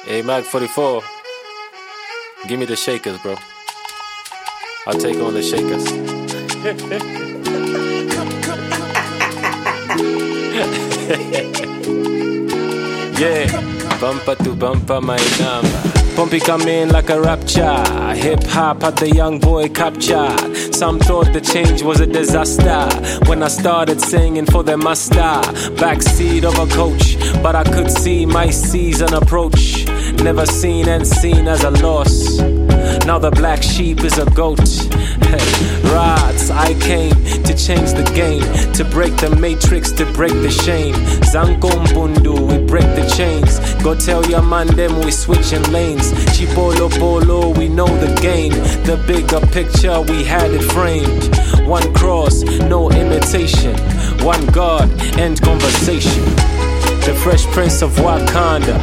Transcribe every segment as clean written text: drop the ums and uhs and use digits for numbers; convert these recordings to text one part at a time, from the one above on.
Hey, Mag 44, give me the shakers, bro. I'll take on the shakers. Yeah, bumper to bumper, my number. Pumpy come in like a rapture. Hip-hop had the young boy captured. Some thought the change was a disaster when I started singing for the master. Backseat of a coach, but I could see my season approach. Never seen and seen as a loss. Now the black sheep is a goat. Rats, I came to change the game, to break the matrix, to break the shame. Zankombundu, we break the chains. Go tell your man them we switching lanes. Chipolo polo, we know the game. The bigger picture, we had it framed. One cross, no imitation. One God, end conversation. The Fresh Prince of Wakanda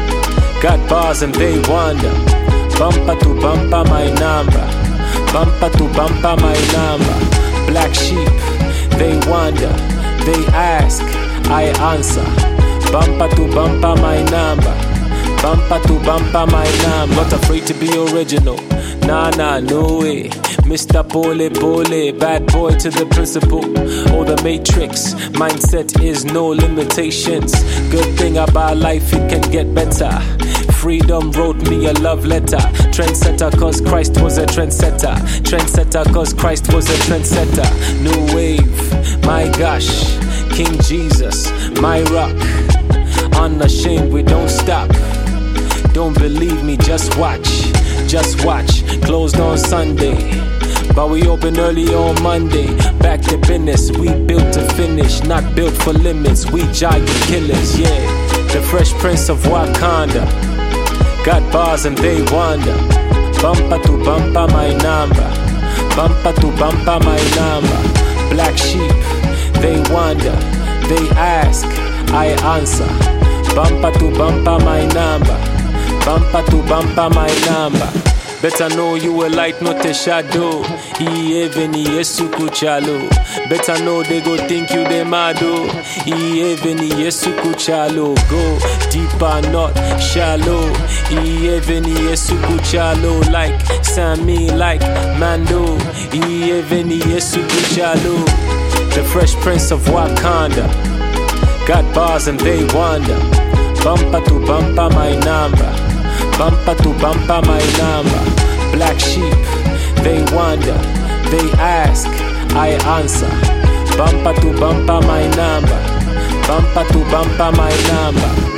got bars and they wonder. Bumper to bumper, my number. Bumper to bumper, my number. Black sheep, they wonder, they ask, I answer. Bumper to bumper, my number. Bumper to bumper, my number. Not afraid to be original. Nah, no way. Mr. Pole Pole, bad boy to the principal. Or the matrix, mindset is no limitations. Good thing about life, it can get better. Freedom wrote me a love letter. Trendsetter cause Christ was a trendsetter. Trendsetter cause Christ was a trendsetter. New wave, my gosh. King Jesus, my rock. Unashamed, we don't stop. Don't believe me, just watch. Just watch, closed on Sunday, but we open early on Monday. Back to business, we built to finish. Not built for limits, we giant killers, yeah. The Fresh Prince of Wakanda got bars and they wonder. Bumper to bumper, my number. Bumper to bumper, my number. Black sheep, they wonder, they ask, I answer. Bumper to bumper, my number. Bumper to bumper, my number. Better know you a light, not a shadow. Even Yesu kuchalo. Better know they go think you the mado. Even Yesu kuchalo. Go deeper, not shallow. Even Yesu kuchalo. Like Sammy, like Mando. Even Yesu kuchalo. The Fresh Prince of Wakanda got bars and they wonder. Bumper to bumper, my number. Bumper to bumper, my number. Black sheep, they wonder, they ask, I answer. Bumper to bumper, my number. Bumper to bumper, my number.